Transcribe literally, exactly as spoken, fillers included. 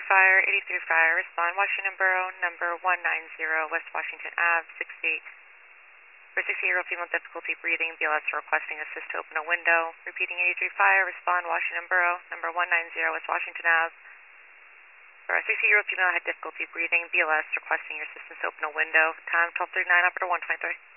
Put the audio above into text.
Fire, eighty-three Fire, respond Washington Borough, number one nine zero, West Washington Ave, sixty-eight. For sixty-eight-year-old female, difficulty breathing, B L S requesting assist to open a window. Repeating eighty-three Fire, respond Washington Borough, number one nine zero, West Washington Ave. For a sixty-eight-year-old female had difficulty breathing, B L S requesting your assistance to open a window. Time twelve thirty-nine, operator one twenty-three.